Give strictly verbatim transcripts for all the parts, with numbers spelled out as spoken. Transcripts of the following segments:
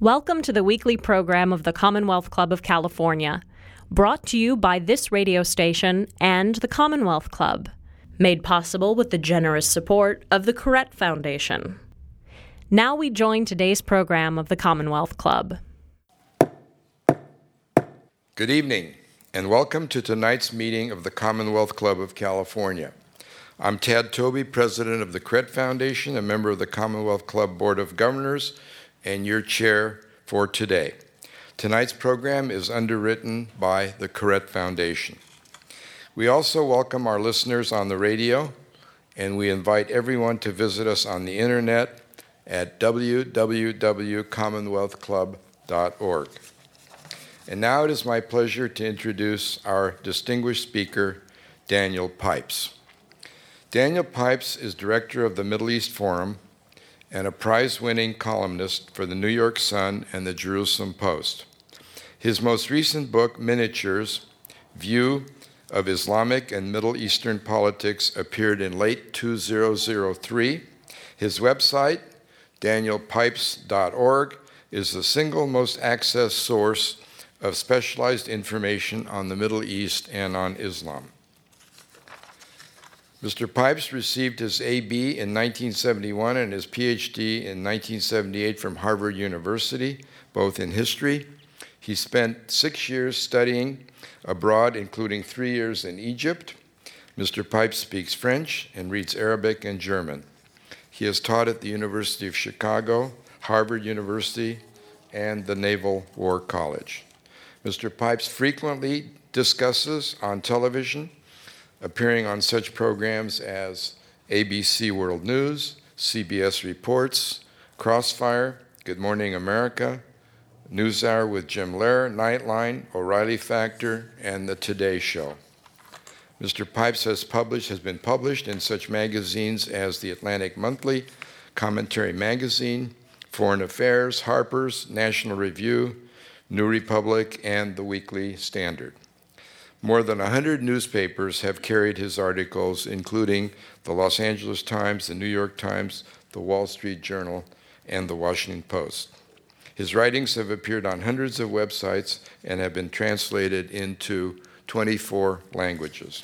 Welcome to the weekly program of the Commonwealth Club of California, brought to you by this radio station and the Commonwealth Club, made possible with the generous support of the Koret Foundation. Now we join today's program of the Commonwealth Club. Good evening, and welcome to tonight's meeting of the Commonwealth Club of California. I'm Tad Toby, president of the Koret Foundation, a member of the Commonwealth Club Board of Governors, and your chair for today. Tonight's program is underwritten by the Koret Foundation. We also welcome our listeners on the radio, and we invite everyone to visit us on the internet at w w w dot commonwealth club dot org. And now it is my pleasure to introduce our distinguished speaker, Daniel Pipes. Daniel Pipes is director of the Middle East Forum and a prize-winning columnist for the New York Sun and the Jerusalem Post. His most recent book, Miniatures, View of Islamic and Middle Eastern Politics, appeared in late two thousand three. His website, daniel pipes dot org, is the single most accessed source of specialized information on the Middle East and on Islam. Mister Pipes received his A B in nineteen seventy-one and his P H D in nineteen seventy-eight from Harvard University, both in history. He spent six years studying abroad, including three years in Egypt. Mister Pipes speaks French and reads Arabic and German. He has taught at the University of Chicago, Harvard University, and the Naval War College. Mister Pipes frequently discusses on television, appearing on such programs as A B C World News, C B S Reports, Crossfire, Good Morning America, NewsHour with Jim Lehrer, Nightline, O'Reilly Factor, and The Today Show. Mister Pipes has published, has been published in such magazines as The Atlantic Monthly, Commentary Magazine, Foreign Affairs, Harper's, National Review, New Republic, and The Weekly Standard. More than one hundred newspapers have carried his articles, including the Los Angeles Times, the New York Times, the Wall Street Journal, and the Washington Post. His writings have appeared on hundreds of websites and have been translated into twenty-four languages.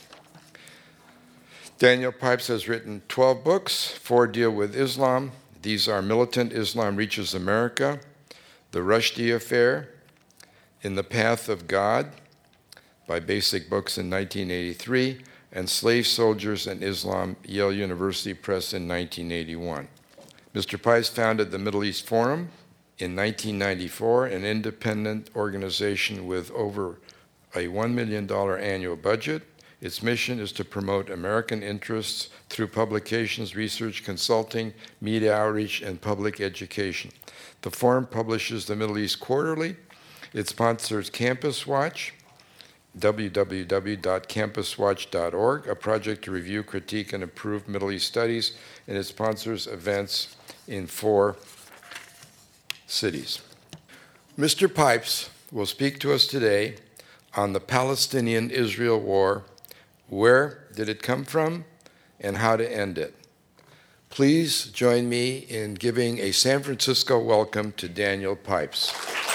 Daniel Pipes has written twelve books, four deal with Islam. These are Militant Islam Reaches America, The Rushdie Affair, In the Path of God, by Basic Books in nineteen eighty-three, and Slave Soldiers and Islam, Yale University Press in nineteen eighty-one. Mister Pipes founded the Middle East Forum in nineteen ninety-four, an independent organization with over a one million dollars annual budget. Its mission is to promote American interests through publications, research, consulting, media outreach, and public education. The Forum publishes the Middle East Quarterly. It sponsors Campus Watch, w w w dot campus watch dot org, a project to review, critique, and improve Middle East studies, and it sponsors events in four cities. Mister Pipes will speak to us today on the Palestinian-Israel war. Where did it come from, and how to end it? Please join me in giving a San Francisco welcome to Daniel Pipes.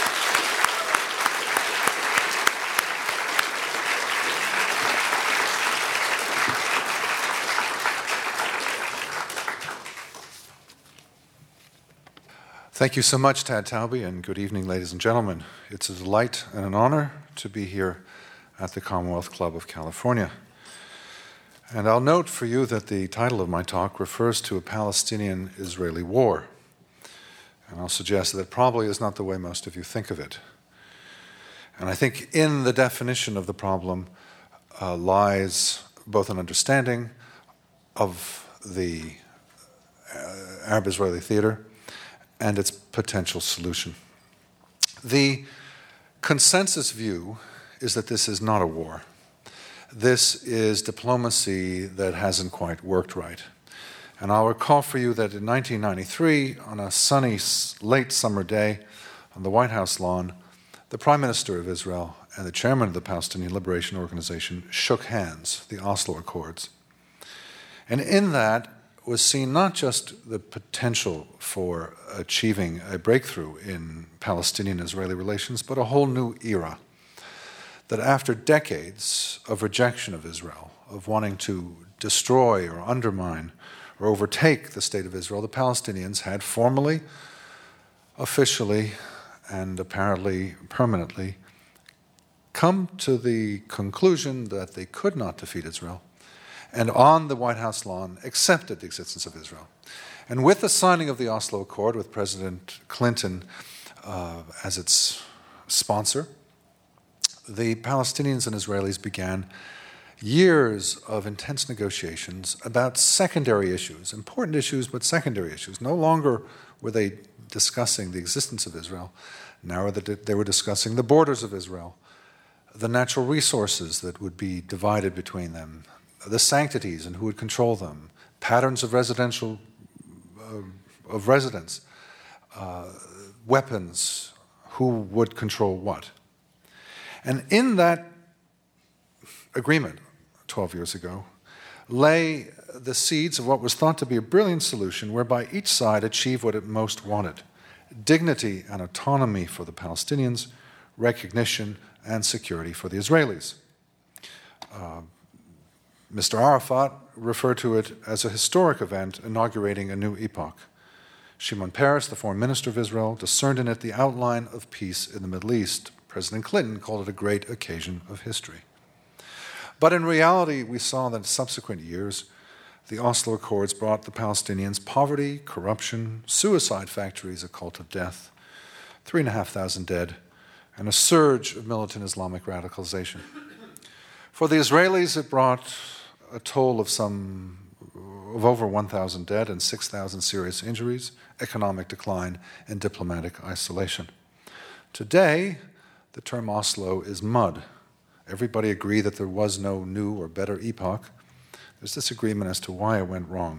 Thank you so much, Tad Toby, and good evening, ladies and gentlemen. It's a delight and an honor to be here at the Commonwealth Club of California. And I'll note for you that the title of my talk refers to a Palestinian-Israeli war. And I'll suggest that it probably is not the way most of you think of it. And I think in the definition of the problem uh, lies both an understanding of the uh, Arab-Israeli theater and its potential solution. The consensus view is that this is not a war. This is diplomacy that hasn't quite worked right. And I'll recall for you that in nineteen ninety-three, on a sunny late summer day on the White House lawn, the Prime Minister of Israel and the chairman of the Palestinian Liberation Organization shook hands, the Oslo Accords. And in that, was seen not just the potential for achieving a breakthrough in Palestinian-Israeli relations, but a whole new era. That after decades of rejection of Israel, of wanting to destroy or undermine or overtake the state of Israel, the Palestinians had formally, officially, and apparently permanently come to the conclusion that they could not defeat Israel, and on the White House lawn accepted the existence of Israel. And with the signing of the Oslo Accord, with President Clinton uh, as its sponsor, the Palestinians and Israelis began years of intense negotiations about secondary issues, important issues, but secondary issues. No longer were they discussing the existence of Israel. Now they were discussing the borders of Israel, the natural resources that would be divided between them, the sanctities and who would control them, patterns of residential, uh, of residence, uh, weapons, who would control what. And in that agreement, twelve years ago, lay the seeds of what was thought to be a brilliant solution whereby each side achieved what it most wanted: dignity and autonomy for the Palestinians, recognition and security for the Israelis. Uh, Mister Arafat referred to it as a historic event inaugurating a new epoch. Shimon Peres, the foreign minister of Israel, discerned in it the outline of peace in the Middle East. President Clinton called it a great occasion of history. But in reality, we saw that in subsequent years, the Oslo Accords brought the Palestinians poverty, corruption, suicide factories, a cult of death, three and a half thousand dead, and a surge of militant Islamic radicalization. For the Israelis, it brought a toll of some of over one thousand dead and six thousand serious injuries, economic decline, and diplomatic isolation. Today, the term Oslo is mud. Everybody agreed that there was no new or better epoch. There's disagreement as to why it went wrong.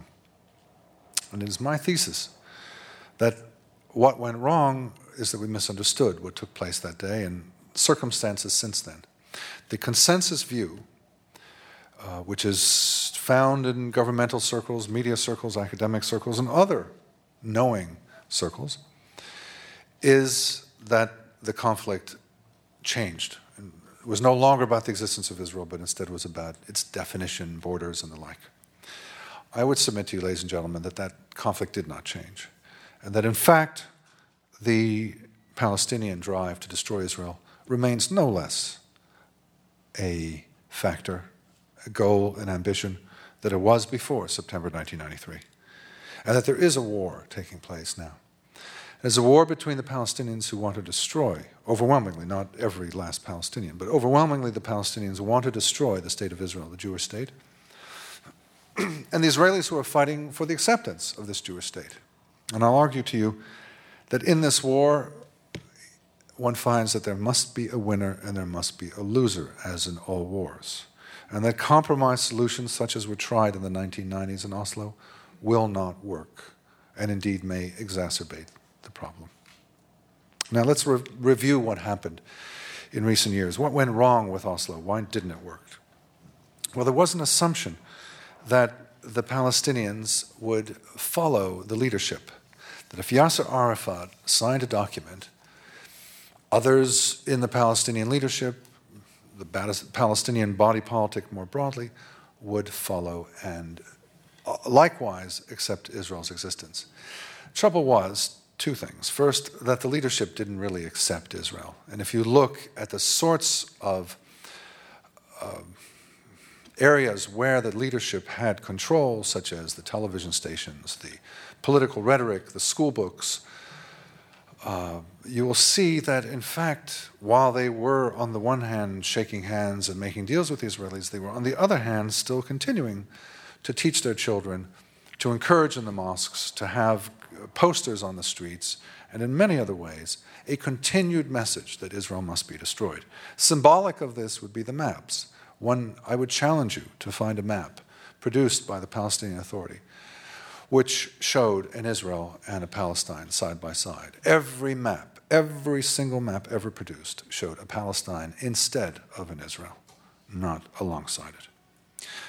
And it is my thesis that what went wrong is that we misunderstood what took place that day and circumstances since then. The consensus view, uh, which is found in governmental circles, media circles, academic circles, and other knowing circles, is that the conflict changed. And it was no longer about the existence of Israel, but instead was about its definition, borders, and the like. I would submit to you, ladies and gentlemen, that that conflict did not change, and that in fact, the Palestinian drive to destroy Israel remains no less a factor, a goal, an ambition that it was before September nineteen ninety-three, and that there is a war taking place now. There's a war between the Palestinians who want to destroy, overwhelmingly, not every last Palestinian, but overwhelmingly the Palestinians who want to destroy the state of Israel, the Jewish state, and the Israelis who are fighting for the acceptance of this Jewish state. And I'll argue to you that in this war, one finds that there must be a winner and there must be a loser, as in all wars. And that compromise solutions such as were tried in the nineteen nineties in Oslo will not work, and indeed may exacerbate the problem. Now let's re- review what happened in recent years. What went wrong with Oslo? Why didn't it work? Well, there was an assumption that the Palestinians would follow the leadership, that if Yasser Arafat signed a document, others in the Palestinian leadership, the Palestinian body politic more broadly, would follow and likewise accept Israel's existence. Trouble was two things. First, that the leadership didn't really accept Israel. And if you look at the sorts of uh, areas where the leadership had control, such as the television stations, the political rhetoric, the school books, uh, you will see that, in fact, while they were, on the one hand, shaking hands and making deals with the Israelis, they were, on the other hand, still continuing to teach their children, to encourage in the mosques, to have posters on the streets, and in many other ways, a continued message that Israel must be destroyed. Symbolic of this would be the maps. One, I would challenge you to find a map produced by the Palestinian Authority which showed an Israel and a Palestine side by side. Every map, every single map ever produced showed a Palestine instead of an Israel, not alongside it.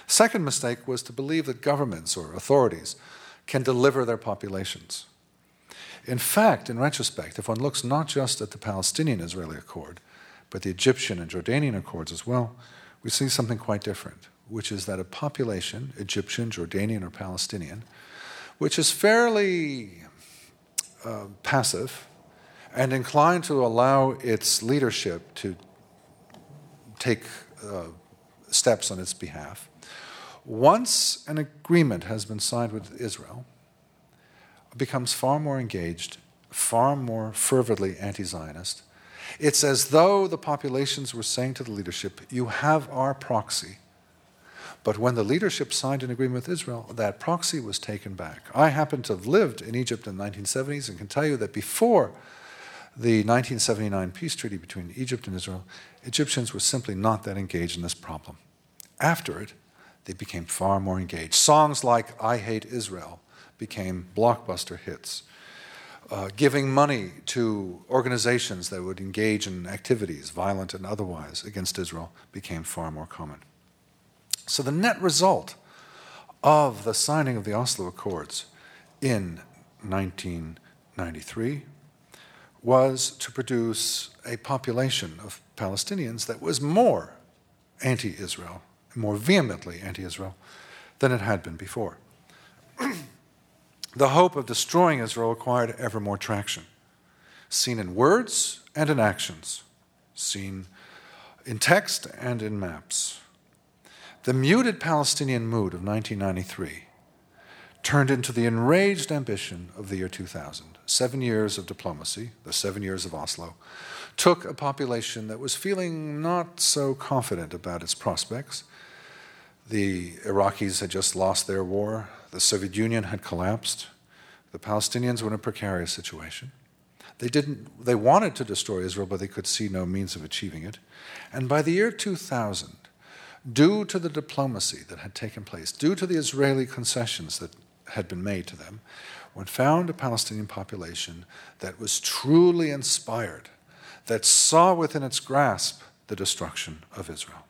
Second mistake was to believe that governments or authorities can deliver their populations. In fact, in retrospect, if one looks not just at the Palestinian-Israeli Accord, but the Egyptian and Jordanian accords as well, we see something quite different, which is that a population, Egyptian, Jordanian, or Palestinian, which is fairly uh, passive and inclined to allow its leadership to take uh, steps on its behalf, once an agreement has been signed with Israel, becomes far more engaged, far more fervently anti-Zionist. It's as though the populations were saying to the leadership, you have our proxy. But when the leadership signed an agreement with Israel, that proxy was taken back. I happen to have lived in Egypt in the nineteen seventies and can tell you that before the nineteen seventy-nine peace treaty between Egypt and Israel, Egyptians were simply not that engaged in this problem. After it, they became far more engaged. Songs like I Hate Israel became blockbuster hits. Uh, giving money to organizations that would engage in activities, violent and otherwise, against Israel became far more common. So the net result of the signing of the Oslo Accords in nineteen ninety-three was to produce a population of Palestinians that was more anti-Israel, more vehemently anti-Israel, than it had been before. The hope of destroying Israel acquired ever more traction, seen in words and in actions, seen in text and in maps. The muted Palestinian mood of nineteen ninety-three turned into the enraged ambition of the year two thousand. Seven years of diplomacy, the seven years of Oslo, took a population that was feeling not so confident about its prospects. The Iraqis had just lost their war. The Soviet Union had collapsed. The Palestinians were in a precarious situation. They didn't, they wanted to destroy Israel, but they could see no means of achieving it. And by the year two thousand, due to the diplomacy that had taken place, due to the Israeli concessions that had been made to them, one found a Palestinian population that was truly inspired, that saw within its grasp the destruction of Israel.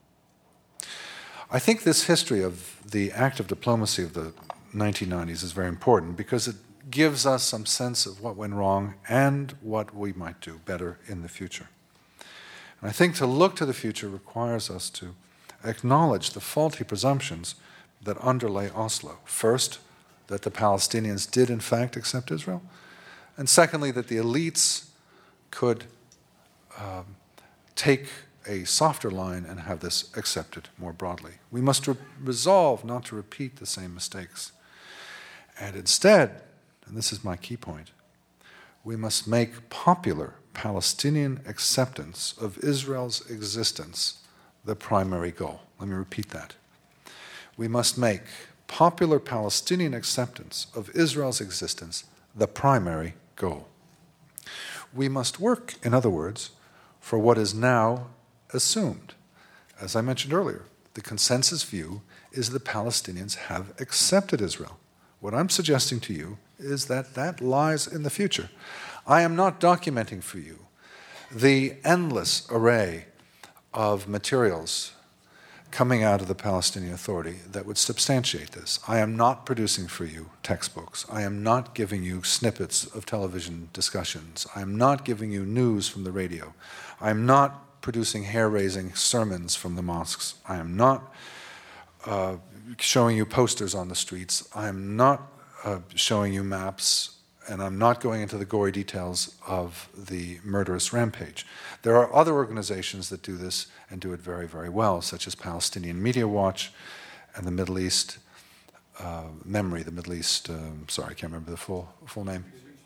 I think this history of the active diplomacy of the nineteen nineties is very important because it gives us some sense of what went wrong and what we might do better in the future. And I think to look to the future requires us to acknowledge the faulty presumptions that underlay Oslo. First, that the Palestinians did in fact accept Israel, and secondly, that the elites could um, take a softer line and have this accepted more broadly. We must re- resolve not to repeat the same mistakes. And instead, and this is my key point, we must make popular Palestinian acceptance of Israel's existence the primary goal. Let me repeat that. We must make popular Palestinian acceptance of Israel's existence the primary goal. We must work, in other words, for what is now assumed. As I mentioned earlier, the consensus view is the Palestinians have accepted Israel. What I'm suggesting to you is that that lies in the future. I am not documenting for you the endless array of materials coming out of the Palestinian Authority that would substantiate this. I am not producing for you textbooks. I am not giving you snippets of television discussions. I am not giving you news from the radio. I am not producing hair-raising sermons from the mosques. I am not uh, showing you posters on the streets. I am not uh, showing you maps, and I'm not going into the gory details of the murderous rampage. There are other organizations that do this and do it very, very well, such as Palestinian Media Watch and the Middle East uh, Memory, the Middle East, um, sorry, I can't remember the full full name.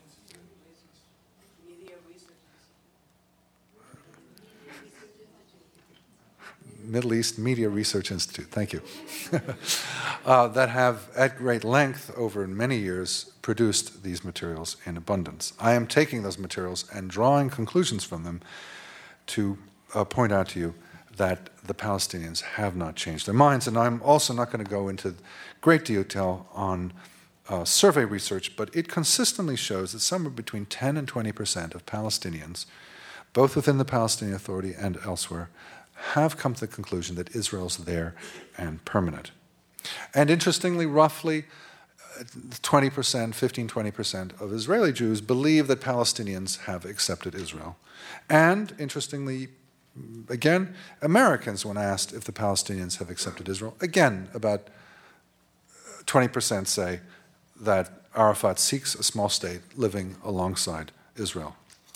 Middle East Media Research Institute, thank you, uh, that have at great length over many years produced these materials in abundance. I am taking those materials and drawing conclusions from them to uh, point out to you that the Palestinians have not changed their minds. And I'm also not going to go into great detail on uh, survey research, but it consistently shows that somewhere between ten and twenty percent of Palestinians, both within the Palestinian Authority and elsewhere, have come to the conclusion that Israel's there and permanent. And interestingly, roughly twenty percent, fifteen, twenty percent of Israeli Jews believe that Palestinians have accepted Israel. And interestingly, again, Americans, when asked if the Palestinians have accepted Israel, again, about twenty percent say that Arafat seeks a small state living alongside Israel.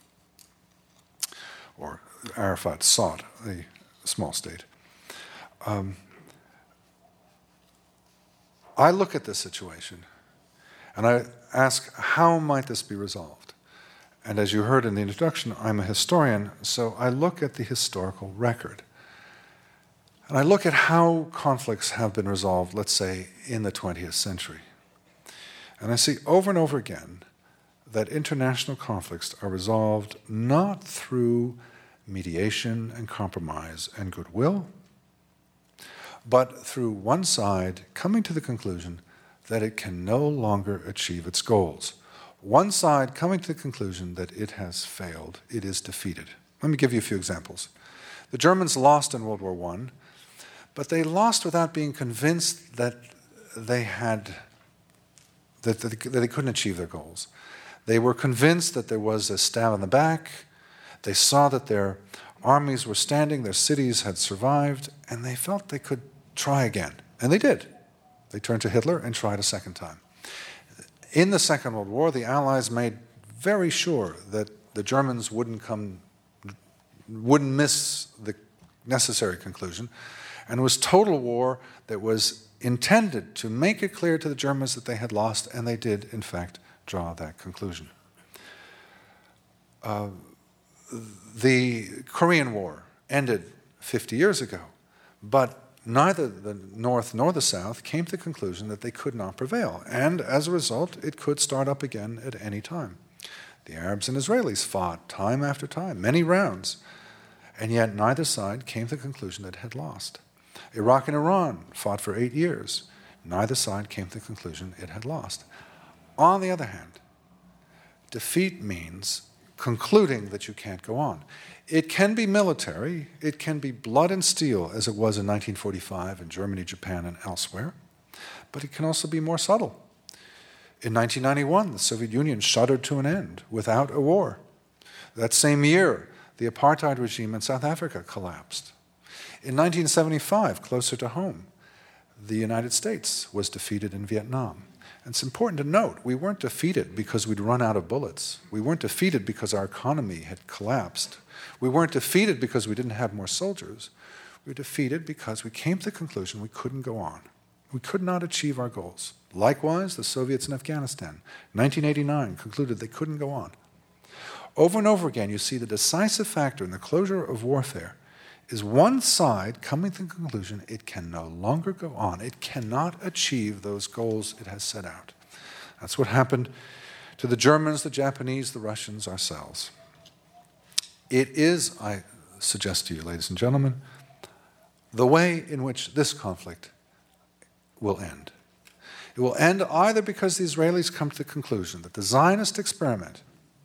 Or Arafat sought a small state. Um, I look at this situation and I ask, how might this be resolved? And as you heard in the introduction, I'm a historian, so I look at the historical record. And I look at how conflicts have been resolved, let's say, in the twentieth century. And I see over and over again that international conflicts are resolved not through mediation and compromise and goodwill, but through one side coming to the conclusion that it can no longer achieve its goals. One side coming to the conclusion that it has failed, it is defeated. Let me give you a few examples. The Germans lost in World War One, but they lost without being convinced that they had, that, that they couldn't achieve their goals. They were convinced that there was a stab in the back. They saw that their armies were standing, their cities had survived, and they felt they could try again. And they did. They turned to Hitler and tried a second time. In the Second World War, the Allies made very sure that the Germans wouldn't come, wouldn't miss the necessary conclusion. And it was total war that was intended to make it clear to the Germans that they had lost, and they did, in fact, draw that conclusion. Uh, the Korean War ended fifty years ago, but neither the North nor the South came to the conclusion that they could not prevail. And as a result, it could start up again at any time. The Arabs and Israelis fought time after time, many rounds, and yet neither side came to the conclusion that it had lost. Iraq and Iran fought for eight years. Neither side came to the conclusion it had lost. On the other hand, defeat means concluding that you can't go on. It can be military, it can be blood and steel, as it was in nineteen forty-five in Germany, Japan, and elsewhere, but it can also be more subtle. In nineteen ninety-one, the Soviet Union shuddered to an end without a war. That same year, the apartheid regime in South Africa collapsed. In nineteen seventy-five, closer to home, the United States was defeated in Vietnam. And it's important to note, we weren't defeated because we'd run out of bullets. We weren't defeated because our economy had collapsed. We weren't defeated because we didn't have more soldiers. We were defeated because we came to the conclusion we couldn't go on. We could not achieve our goals. Likewise, the Soviets in Afghanistan, nineteen eighty-nine, concluded they couldn't go on. Over and over again, you see the decisive factor in the closure of warfare is one side coming to the conclusion it can no longer go on. It cannot achieve those goals it has set out. That's what happened to the Germans, the Japanese, the Russians, ourselves. It is, I suggest to you, ladies and gentlemen, the way in which this conflict will end. It will end either because the Israelis come to the conclusion that the Zionist experiment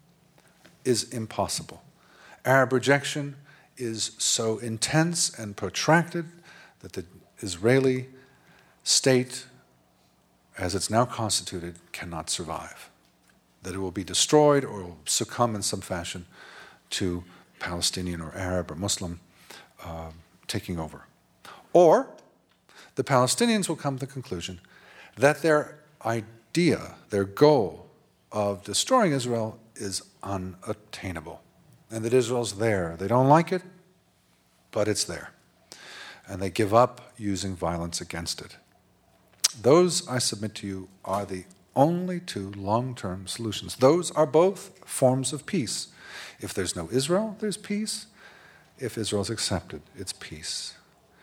is impossible. Arab rejection is so intense and protracted that the Israeli state, as it's now constituted, cannot survive. That it will be destroyed or will succumb in some fashion to Palestinian or Arab or Muslim uh, taking over. Or the Palestinians will come to the conclusion that their idea, their goal of destroying Israel is unattainable. And that Israel's there. They don't like it, but it's there. And they give up using violence against it. Those, I submit to you, are the only two long-term solutions. Those are both forms of peace. If there's no Israel, there's peace. If Israel's accepted, it's peace.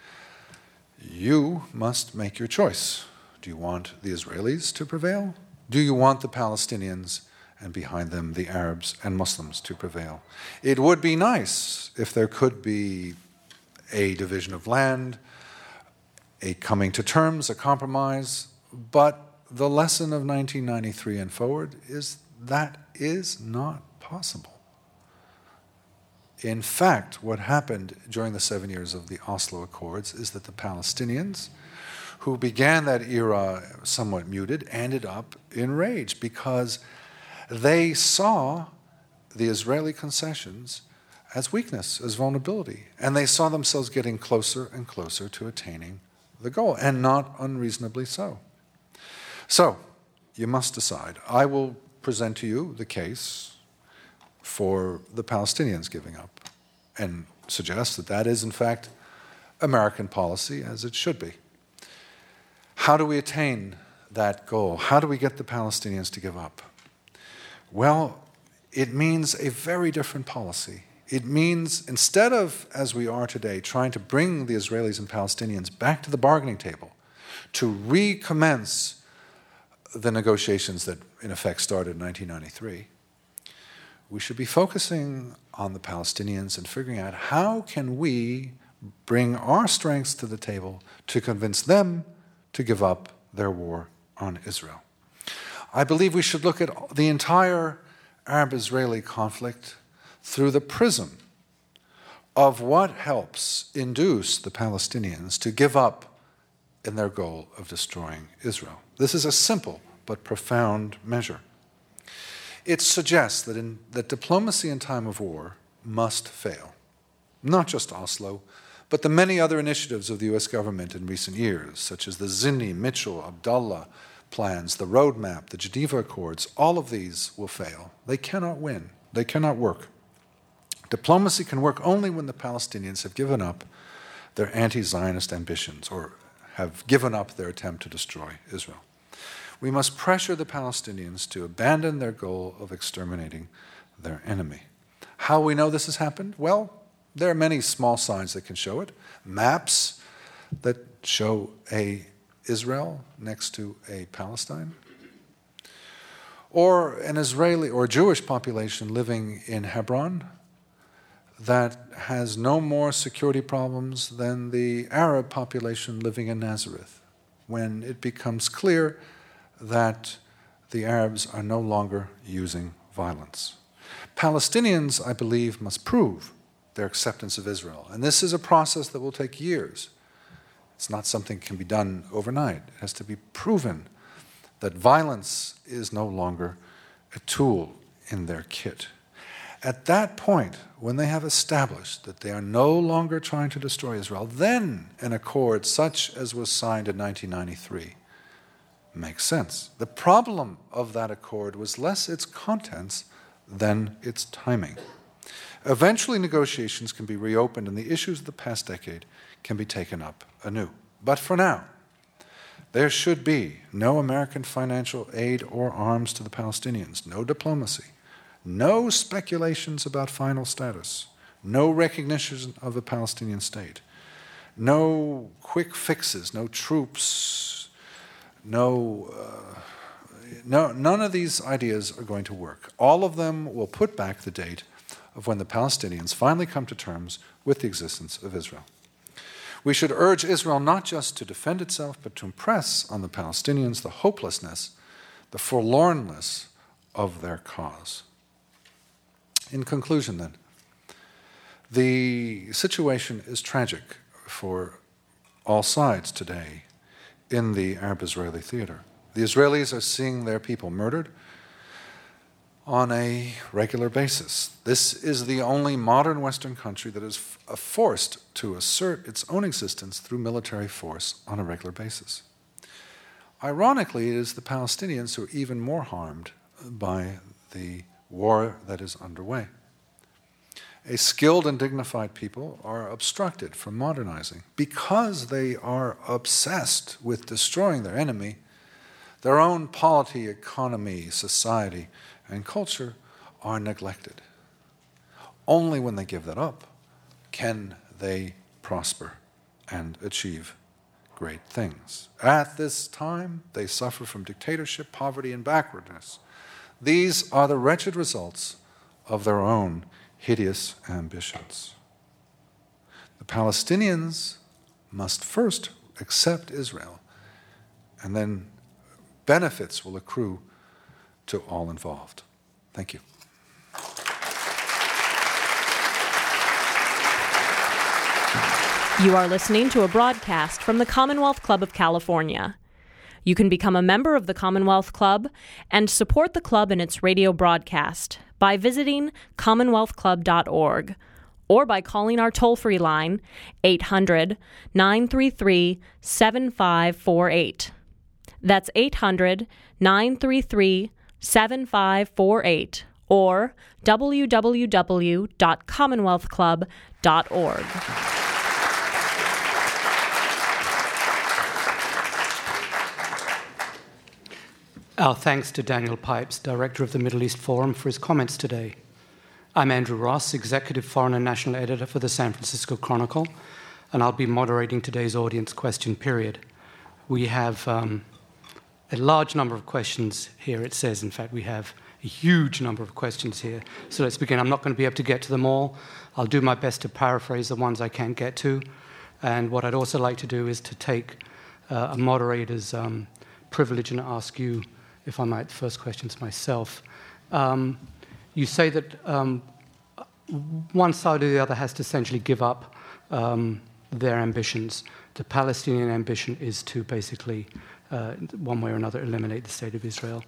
You must make your choice. Do you want the Israelis to prevail? Do you want the Palestinians and behind them the Arabs and Muslims to prevail? It would be nice if there could be a division of land, a coming to terms, a compromise, but the lesson of nineteen ninety-three and, and forward is that is not possible. In fact, what happened during the seven years of the Oslo Accords is that the Palestinians, who began that era somewhat muted, ended up enraged because they saw the Israeli concessions as weakness, as vulnerability, and they saw themselves getting closer and closer to attaining the goal, and not unreasonably so. So, you must decide. I will present to you the case for the Palestinians giving up and suggest that that is, in fact, American policy, as it should be. How do we attain that goal? How do we get the Palestinians to give up? Well, it means a very different policy. It means, instead of, as we are today, trying to bring the Israelis and Palestinians back to the bargaining table, to recommence the negotiations that, in effect, started in nineteen ninety-three, we should be focusing on the Palestinians and figuring out how can we bring our strengths to the table to convince them to give up their war on Israel. I believe we should look at the entire Arab-Israeli conflict through the prism of what helps induce the Palestinians to give up in their goal of destroying Israel. This is a simple but profound measure. It suggests that, in, that diplomacy in time of war must fail. Not just Oslo, but the many other initiatives of the U S government in recent years, such as the Zinni, Mitchell, Abdullah plans, the roadmap, the Geneva Accords, all of these will fail. They cannot win. They cannot work. Diplomacy can work only when the Palestinians have given up their anti-Zionist ambitions or have given up their attempt to destroy Israel. We must pressure the Palestinians to abandon their goal of exterminating their enemy. How we know this has happened? Well, there are many small signs that can show it. Maps that show a Israel next to a Palestine, or an Israeli or Jewish population living in Hebron that has no more security problems than the Arab population living in Nazareth, when it becomes clear that the Arabs are no longer using violence. Palestinians, I believe, must prove their acceptance of Israel. And this is a process that will take years. It's not something that can be done overnight. It has to be proven that violence is no longer a tool in their kit. At that point, when they have established that they are no longer trying to destroy Israel, then an accord such as was signed in nineteen ninety-three makes sense. The problem of that accord was less its contents than its timing. Eventually, negotiations can be reopened and the issues of the past decade can be taken up anew. But for now, there should be no American financial aid or arms to the Palestinians, no diplomacy, no speculations about final status, no recognition of a Palestinian state, no quick fixes, no troops, no, uh, no, none of these ideas are going to work. All of them will put back the date of when the Palestinians finally come to terms with the existence of Israel. We should urge Israel not just to defend itself, but to impress on the Palestinians the hopelessness, the forlornness of their cause. In conclusion, then, the situation is tragic for all sides today in the Arab-Israeli theater. The Israelis are seeing their people murdered on a regular basis. This is the only modern Western country that is f- forced to assert its own existence through military force on a regular basis. Ironically, it is the Palestinians who are even more harmed by the war that is underway. A skilled and dignified people are obstructed from modernizing because they are obsessed with destroying their enemy. Their own polity, economy, society, and culture are neglected. Only when they give that up can they prosper and achieve great things. At this time, they suffer from dictatorship, poverty, and backwardness. These are the wretched results of their own hideous ambitions. The Palestinians must first accept Israel, and then benefits will accrue to all involved. Thank you. You are listening to a broadcast from the Commonwealth Club of California. You can become a member of the Commonwealth Club and support the club in its radio broadcast by visiting commonwealth club dot org or by calling our toll-free line eight hundred, nine three three, seven five four eight. That's eight hundred, nine three three, seven five four eight or w w w dot commonwealth club dot org. Our thanks to Daniel Pipes, Director of the Middle East Forum, for his comments today. I'm Andrew Ross, Executive Foreign and National Editor for the San Francisco Chronicle, and I'll be moderating today's audience question period. We have um, a large number of questions here, it says. In fact, we have a huge number of questions here. So let's begin. I'm not going to be able to get to them all. I'll do my best to paraphrase the ones I can't get to. And what I'd also like to do is to take uh, a moderator's um, privilege and ask you, if I might, the first question to myself. Um, you say that um, one side or the other has to essentially give up um, their ambitions. The Palestinian ambition is to basically, uh, one way or another, eliminate the State of Israel.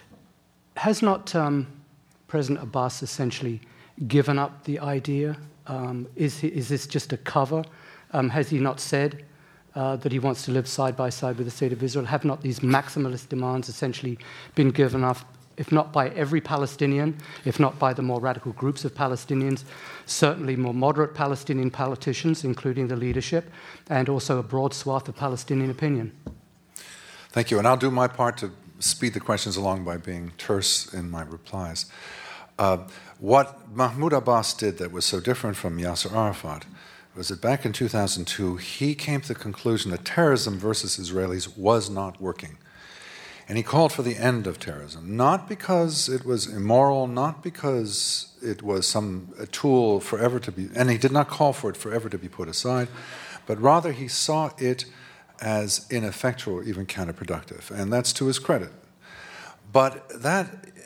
Has not um, President Abbas essentially given up the idea? Um, is, he, is this just a cover? Um, has he not said Uh, that he wants to live side by side with the State of Israel? Have not these maximalist demands essentially been given up, if not by every Palestinian, if not by the more radical groups of Palestinians, certainly more moderate Palestinian politicians, including the leadership, and also a broad swath of Palestinian opinion? Thank you, and I'll do my part to speed the questions along by being terse in my replies. Uh, what Mahmoud Abbas did that was so different from Yasser Arafat was that back in two thousand two, he came to the conclusion that terrorism versus Israelis was not working. And he called for the end of terrorism, not because it was immoral, not because it was some a tool forever to be, and he did not call for it forever to be put aside, but rather he saw it as ineffectual or even counterproductive, and that's to his credit. But that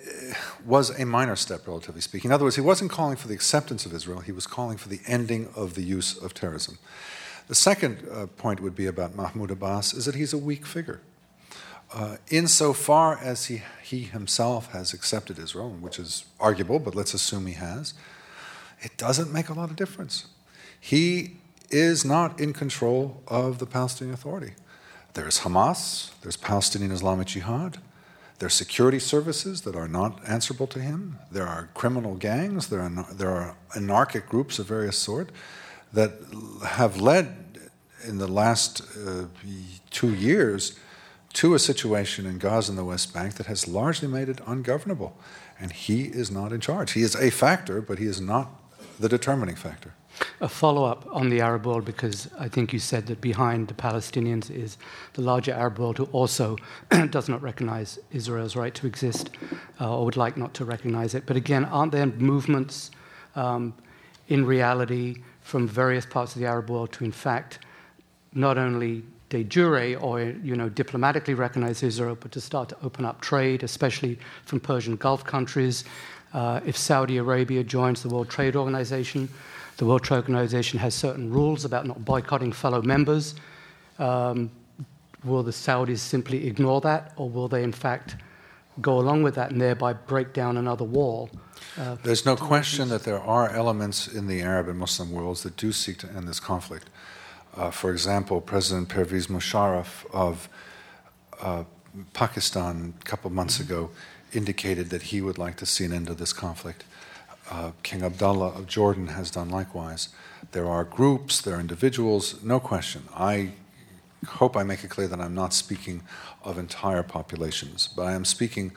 was a minor step, relatively speaking. In other words, he wasn't calling for the acceptance of Israel, he was calling for the ending of the use of terrorism. The second uh, point would be about Mahmoud Abbas is that he's a weak figure. Uh, insofar as he, he himself has accepted Israel, which is arguable, but let's assume he has, it doesn't make a lot of difference. He is not in control of the Palestinian Authority. There's Hamas, there's Palestinian Islamic Jihad, there are security services that are not answerable to him. There are criminal gangs. There are, there are anarchic groups of various sort that have led in the last uh, two years to a situation in Gaza and the West Bank that has largely made it ungovernable. And he is not in charge. He is a factor, but he is not the determining factor. A follow-up on the Arab world, because I think you said that behind the Palestinians is the larger Arab world who also does not recognize Israel's right to exist uh, or would like not to recognize it. But again, aren't there movements um, in reality from various parts of the Arab world to, in fact, not only de jure or, you know, diplomatically recognize Israel, but to start to open up trade, especially from Persian Gulf countries? Uh, if Saudi Arabia joins the World Trade Organization, the World Trade Organization has certain rules about not boycotting fellow members. Um, will the Saudis simply ignore that, or will they, in fact, go along with that and thereby break down another wall? Uh, There's no question that there are elements in the Arab and Muslim worlds that do seek to end this conflict. Uh, for example, President Pervez Musharraf of uh, Pakistan a couple of months mm-hmm. ago indicated that he would like to see an end to this conflict. Uh, King Abdullah of Jordan has done likewise. There are groups, there are individuals, no question. I hope I make it clear that I'm not speaking of entire populations, but I am speaking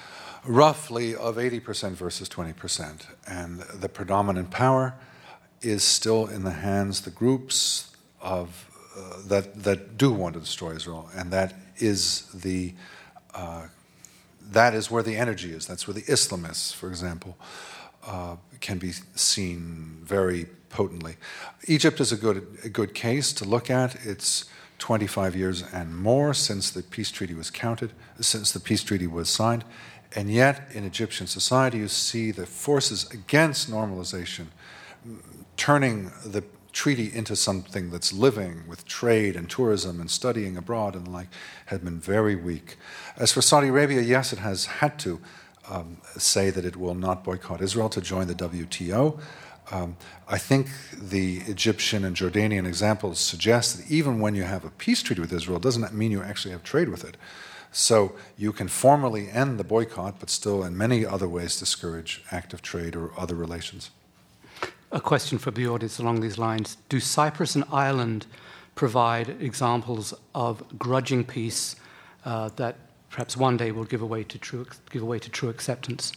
roughly of eighty percent versus twenty percent. And the predominant power is still in the hands, the groups of uh, that that do want to destroy Israel, and that is the uh, that is where the energy is. That's where the Islamists, for example, uh, can be seen very potently. Egypt is a good a good case to look at. It's twenty-five years and more since the peace treaty was counted, since the peace treaty was signed, and yet in Egyptian society you see the forces against normalization turning the treaty into something that's living with trade and tourism and studying abroad and the like had been very weak. As for Saudi Arabia, yes, it has had to um, say that it will not boycott Israel to join the W T O. Um, I think the Egyptian and Jordanian examples suggest that even when you have a peace treaty with Israel, it doesn't mean you actually have trade with it. So you can formally end the boycott, but still in many other ways discourage active trade or other relations. A question from the audience along these lines. Do Cyprus and Ireland provide examples of grudging peace uh, that perhaps one day will give away to true, give way to true acceptance?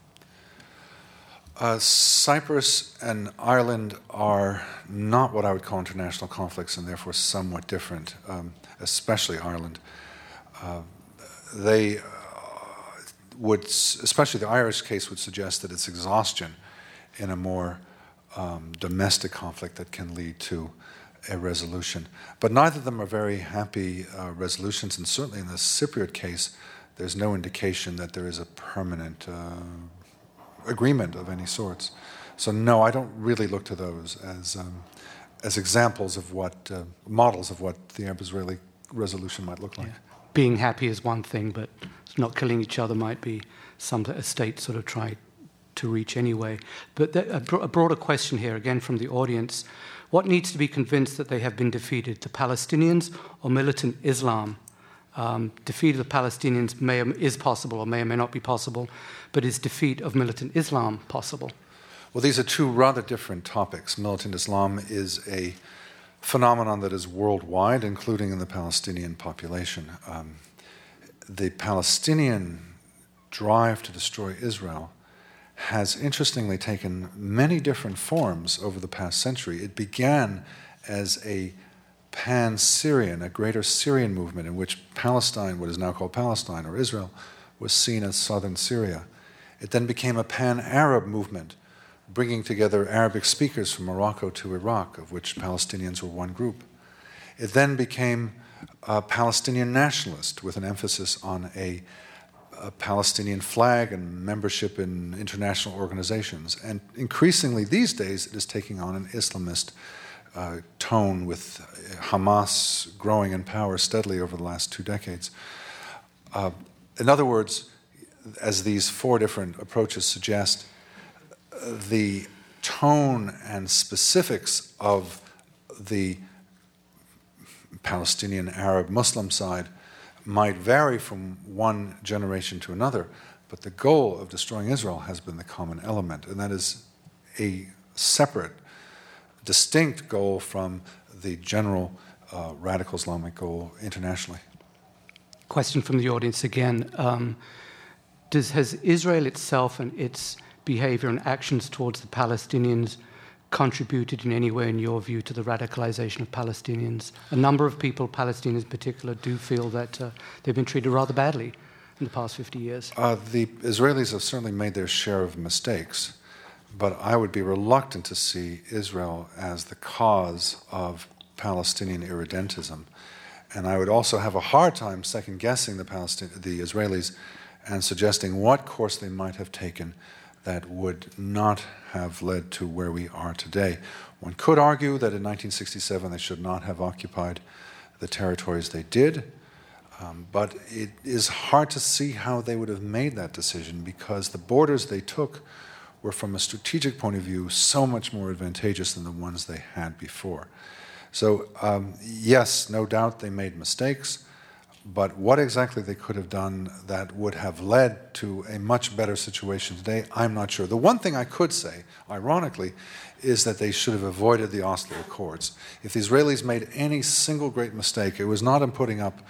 Uh, Cyprus and Ireland are not what I would call international conflicts and therefore somewhat different, um, especially Ireland. Uh, they uh, would, especially the Irish case, would suggest that it's exhaustion in a more um, domestic conflict that can lead to a resolution. But neither of them are very happy uh, resolutions, and certainly in the Cypriot case, there's no indication that there is a permanent uh, agreement of any sorts. So no, I don't really look to those as um, as examples of what, uh, models of what the Arab-Israeli resolution might look like. Yeah. Being happy is one thing, but not killing each other might be something a state sort of tried to reach anyway. But the, a, bro- a broader question here, again from the audience, what needs to be convinced that they have been defeated, the Palestinians or militant Islam? Um, defeat of the Palestinians may or, is possible or may or may not be possible, but is defeat of militant Islam possible? Well, these are two rather different topics. Militant Islam is a phenomenon that is worldwide, including in the Palestinian population. Um, the Palestinian drive to destroy Israel has interestingly taken many different forms over the past century. It began as a pan-Syrian, a greater Syrian movement in which Palestine, what is now called Palestine or Israel, was seen as southern Syria. It then became a pan-Arab movement, bringing together Arabic speakers from Morocco to Iraq, of which Palestinians were one group. It then became a Palestinian nationalist with an emphasis on a, a Palestinian flag and membership in international organizations. And increasingly these days it is taking on an Islamist uh, tone, with Hamas growing in power steadily over the last two decades. Uh, in other words, as these four different approaches suggest, the tone and specifics of the Palestinian Arab Muslim side might vary from one generation to another, but the goal of destroying Israel has been the common element, and that is a separate, distinct goal from the general uh, radical Islamic goal internationally. Question from the audience again. Um, does, has Israel itself and its behavior and actions towards the Palestinians contributed in any way, in your view, to the radicalization of Palestinians? A number of people, Palestinians in particular, do feel that uh, they've been treated rather badly in the past fifty years. Uh, the Israelis have certainly made their share of mistakes, but I would be reluctant to see Israel as the cause of Palestinian irredentism. And I would also have a hard time second-guessing the, Palestin- the Israelis and suggesting what course they might have taken that would not have led to where we are today. One could argue that in nineteen sixty-seven they should not have occupied the territories they did, um, but it is hard to see how they would have made that decision, because the borders they took were, from a strategic point of view, so much more advantageous than the ones they had before. So um, yes, no doubt they made mistakes, but what exactly they could have done that would have led to a much better situation today, I'm not sure. The one thing I could say, ironically, is that they should have avoided the Oslo Accords. If the Israelis made any single great mistake, it was not in putting up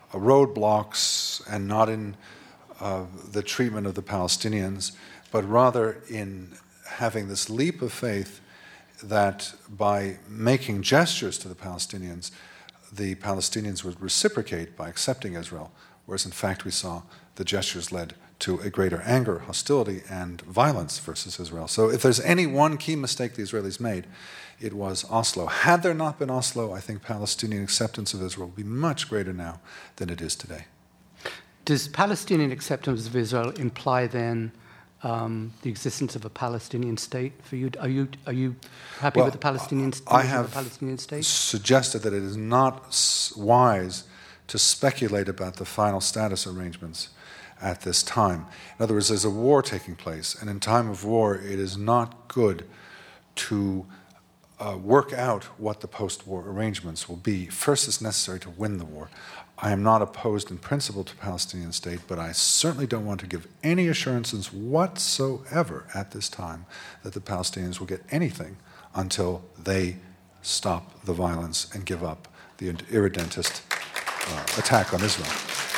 roadblocks and not in uh, the treatment of the Palestinians, but rather in having this leap of faith that by making gestures to the Palestinians, the Palestinians would reciprocate by accepting Israel, whereas in fact we saw the gestures led to a greater anger, hostility, and violence versus Israel. So if there's any one key mistake the Israelis made, it was Oslo. Had there not been Oslo, I think Palestinian acceptance of Israel would be much greater now than it is today. Does Palestinian acceptance of Israel imply then um, the existence of a Palestinian state for you? Are you are you happy well, with the Palestinian state? I have a Palestinian state? suggested that it is not s- wise to speculate about the final status arrangements at this time. In other words, there's a war taking place, and in time of war, it is not good to uh, work out what the post-war arrangements will be. First, it's necessary to win the war. I am not opposed in principle to a Palestinian state, but I certainly don't want to give any assurances whatsoever at this time that the Palestinians will get anything until they stop the violence and give up the irredentist uh, attack on Israel.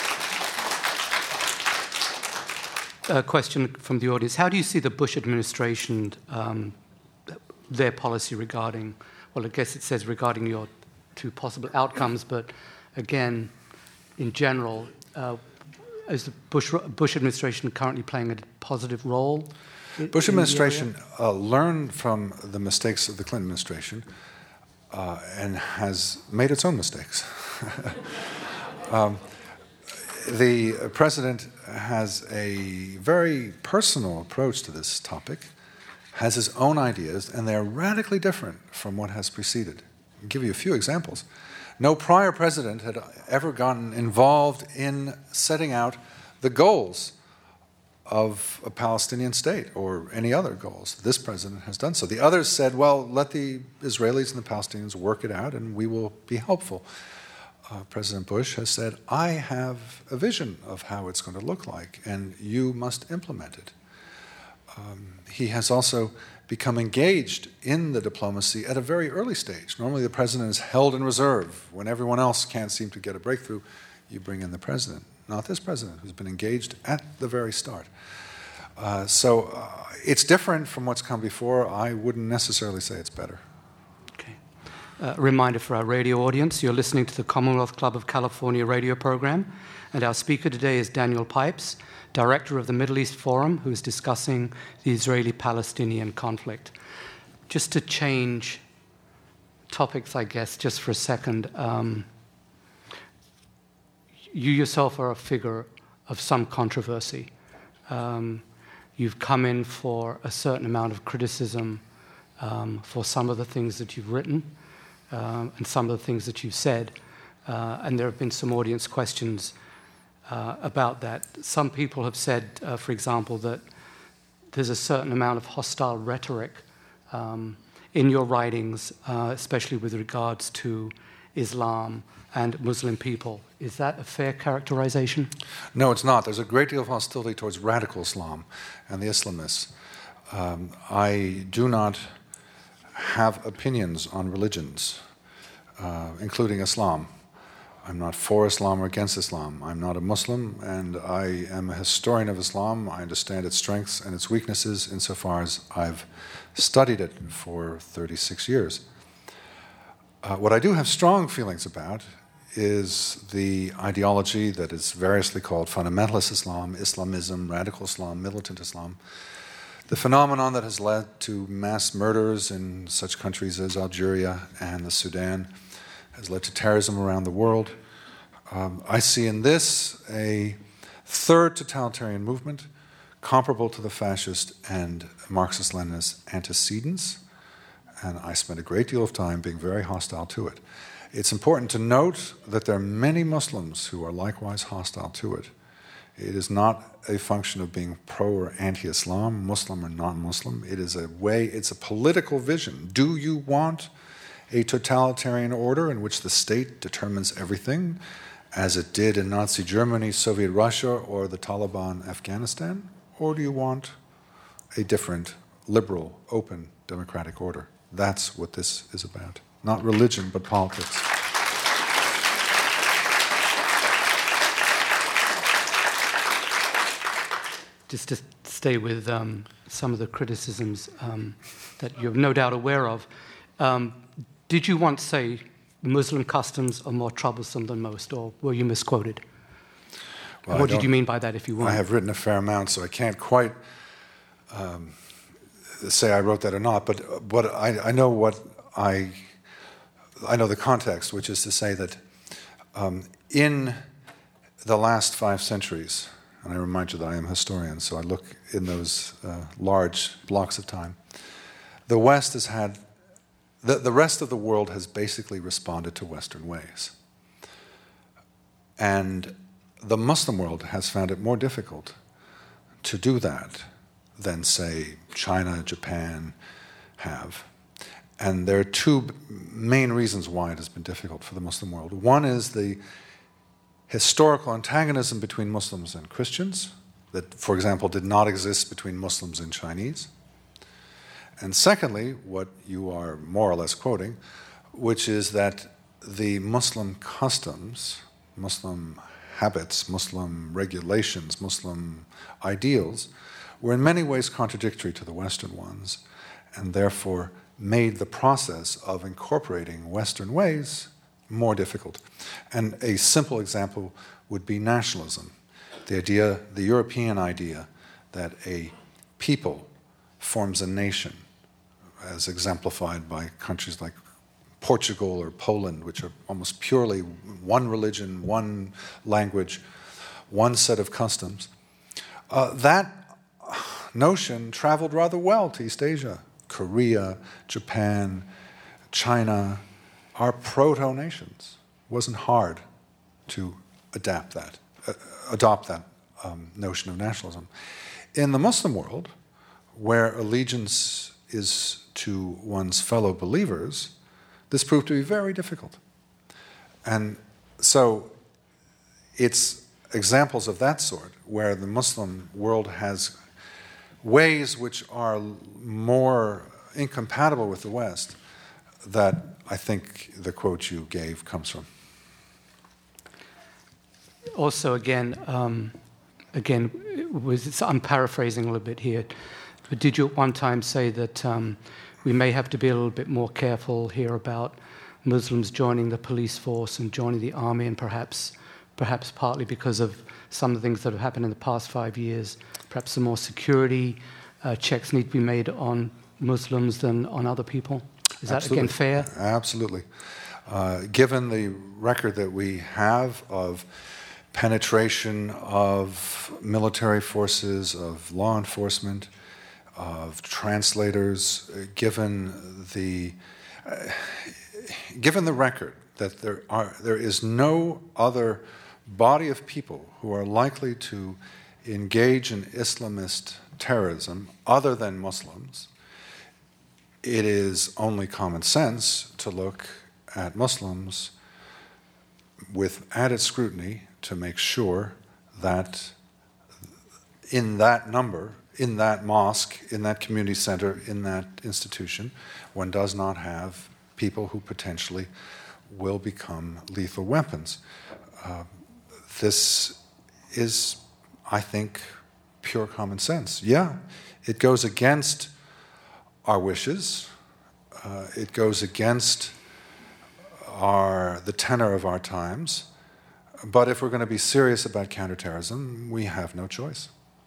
A question from the audience. How do you see the Bush administration, um, their policy regarding, well, I guess it says regarding your two possible outcomes, but again, in general, uh, is the Bush, Bush administration currently playing a positive role? Bush administration uh, learned from the mistakes of the Clinton administration uh, and has made its own mistakes. um, the president has a very personal approach to this topic, has his own ideas, and they are radically different from what has preceded. I'll give you a few examples. No prior president had ever gotten involved in setting out the goals of a Palestinian state or any other goals. This president has done so. The others said, well, let the Israelis and the Palestinians work it out and we will be helpful. Uh, President Bush has said, I have a vision of how it's going to look like and you must implement it. Um, he has also become engaged in the diplomacy at a very early stage. Normally the president is held in reserve. When everyone else can't seem to get a breakthrough, you bring in the president. Not this president, who's been engaged at the very start. Uh, so uh, it's different from what's come before. I wouldn't necessarily say it's better. Okay. Uh, a reminder for our radio audience, you're listening to the Commonwealth Club of California radio program, and our speaker today is Daniel Pipes, director of the Middle East Forum, who is discussing the Israeli-Palestinian conflict. Just to change topics, I guess, just for a second, um, you yourself are a figure of some controversy. Um, you've come in for a certain amount of criticism um, for some of the things that you've written um, and some of the things that you've said. Uh, and there have been some audience questions uh, about that. Some people have said, uh, for example, that there's a certain amount of hostile rhetoric um, in your writings, uh, especially with regards to Islam and Muslim people. Is that a fair characterization? No, it's not. There's a great deal of hostility towards radical Islam and the Islamists. Um, I do not have opinions on religions, uh, including Islam. I'm not for Islam or against Islam. I'm not a Muslim, and I am a historian of Islam. I understand its strengths and its weaknesses insofar as I've studied it for thirty-six years. Uh, what I do have strong feelings about is the ideology that is variously called fundamentalist Islam, Islamism, radical Islam, militant Islam, the phenomenon that has led to mass murders in such countries as Algeria and the Sudan, has led to terrorism around the world. Um, I see in this a third totalitarian movement comparable to the fascist and Marxist-Leninist antecedents, and I spent a great deal of time being very hostile to it. It's important to note that there are many Muslims who are likewise hostile to it. It is not a function of being pro or anti-Islam, Muslim or non-Muslim. It is a way, it's a political vision. Do you want a totalitarian order in which the state determines everything, as it did in Nazi Germany, Soviet Russia, or the Taliban Afghanistan? Or do you want a different, liberal, open, democratic order? That's what this is about. Not religion, but politics. Just to stay with um, some of the criticisms um, that you're no doubt aware of, um, did you once say Muslim customs are more troublesome than most, or were you misquoted? Well, what did you mean by that, if you want? I have written a fair amount, so I can't quite um, say I wrote that or not, but, but I, I know what I... I know the context, which is to say that um, in the last five centuries, and I remind you that I am a historian, so I look in those uh, large blocks of time, the West has had, the, the rest of the world has basically responded to Western ways. And the Muslim world has found it more difficult to do that than, say, China, Japan have. And there are two main reasons why it has been difficult for the Muslim world. One is the historical antagonism between Muslims and Christians that, for example, did not exist between Muslims and Chinese. And secondly, what you are more or less quoting, which is that the Muslim customs, Muslim habits, Muslim regulations, Muslim ideals were in many ways contradictory to the Western ones, and therefore made the process of incorporating Western ways more difficult. And a simple example would be nationalism. The idea, the European idea that a people forms a nation, as exemplified by countries like Portugal or Poland, which are almost purely one religion, one language, one set of customs. Uh, that notion traveled rather well to East Asia. Korea, Japan, China are proto-nations. It wasn't hard to adapt that, uh, adopt that um, notion of nationalism. In the Muslim world, where allegiance is to one's fellow believers, this proved to be very difficult. And so it's examples of that sort where the Muslim world has ways which are more incompatible with the West that I think the quote you gave comes from. Also, again, um, again, it was, I'm paraphrasing a little bit here, but did you at one time say that um, we may have to be a little bit more careful here about Muslims joining the police force and joining the army, and perhaps, perhaps partly because of some of the things that have happened in the past five years, perhaps some more security uh, checks need to be made on Muslims than on other people? Is that, Absolutely. again, fair? Absolutely. Uh, given the record that we have of penetration of military forces, of law enforcement, of translators, uh, given the uh, given the record that there are there is no other body of people who are likely to engage in Islamist terrorism other than Muslims, it is only common sense to look at Muslims with added scrutiny to make sure that in that number, in that mosque, in that community center, in that institution, one does not have people who potentially will become lethal weapons. Uh, this is, I think, pure common sense. Yeah, it goes against our wishes. Uh, it goes against our the tenor of our times. But if we're going to be serious about counterterrorism, we have no choice.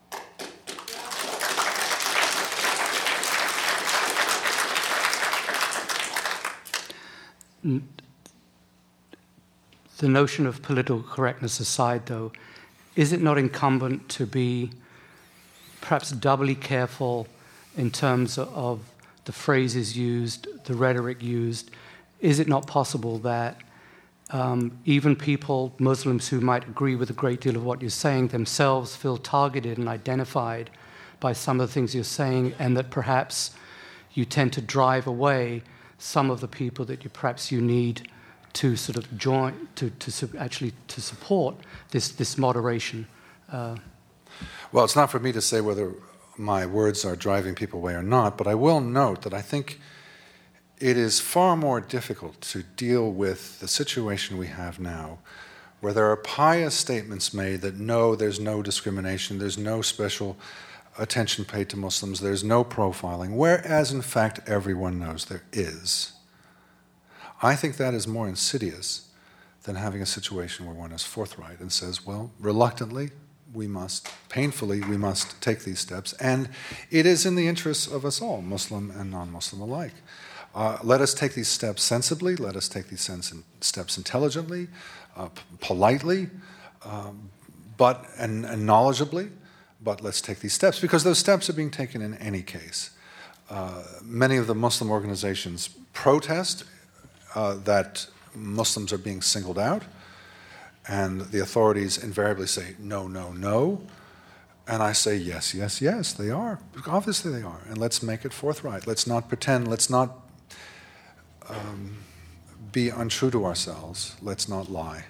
The notion of political correctness aside, though, is it not incumbent to be perhaps doubly careful in terms of the phrases used, the rhetoric used? Is it not possible that um, even people, Muslims who might agree with a great deal of what you're saying, themselves feel targeted and identified by some of the things you're saying, and that perhaps you tend to drive away some of the people that you perhaps you need to sort of join, to, to actually to support this, this moderation? Uh, well, it's not for me to say whether my words are driving people away or not, but I will note that I think it is far more difficult to deal with the situation we have now, where there are pious statements made that no, there's no discrimination, there's no special attention paid to Muslims, there's no profiling, whereas in fact everyone knows there is. I think that is more insidious than having a situation where one is forthright and says, well, reluctantly, we must, painfully, we must take these steps, and it is in the interests of us all, Muslim and non-Muslim alike. Uh, let us take these steps sensibly, let us take these sens- steps intelligently, uh, p- politely, um, but and, and knowledgeably, but let's take these steps, because those steps are being taken in any case. Uh, many of the Muslim organizations protest uh, that Muslims are being singled out, and the authorities invariably say, no, no, no. And I say, yes, yes, yes, they are. Obviously they are. And let's make it forthright. Let's not pretend. Let's not um, be untrue to ourselves. Let's not lie.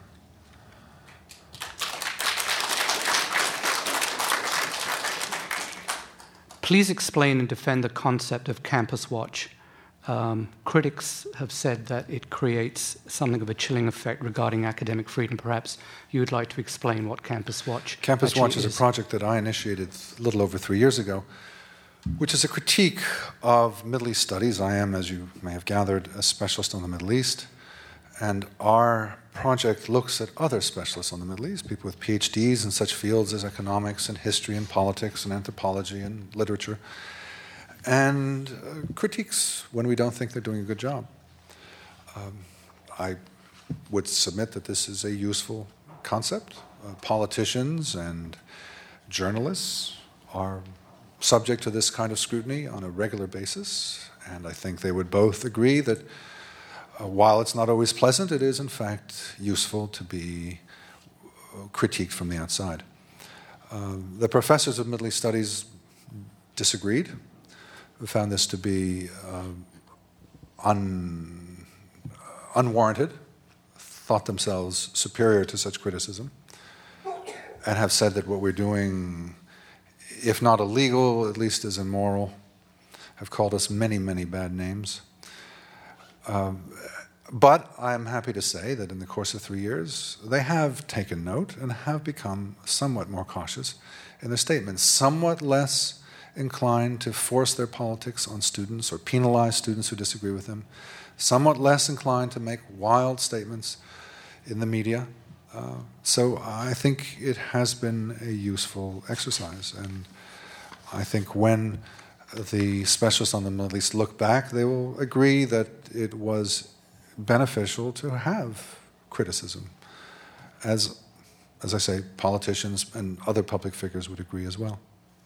Please explain and defend the concept of Campus Watch. Um, critics have said that it creates something of a chilling effect regarding academic freedom. Perhaps you would like to explain what Campus Watch Campus Watch is, is a project that I initiated a little over three years ago, which is a critique of Middle East studies. I am, as you may have gathered, a specialist on the Middle East, and our project looks at other specialists on the Middle East, people with P H Ds in such fields as economics and history and politics and anthropology and literature, and uh, critiques when we don't think they're doing a good job. Um, I would submit that this is a useful concept. Uh, politicians and journalists are subject to this kind of scrutiny on a regular basis, and I think they would both agree that uh, while it's not always pleasant, it is in fact useful to be critiqued from the outside. Uh, the professors of Middle East Studies disagreed, found this to be uh, un, unwarranted, thought themselves superior to such criticism, and have said that what we're doing, if not illegal, at least is immoral, have called us many, many bad names. Um, but I'm happy to say that in the course of three years, they have taken note and have become somewhat more cautious in their statements, somewhat less inclined to force their politics on students or penalize students who disagree with them, somewhat less inclined to make wild statements in the media. Uh, so I think it has been a useful exercise, and I think when the specialists on the Middle East look back, they will agree that it was beneficial to have criticism, as, as I say, politicians and other public figures would agree as well.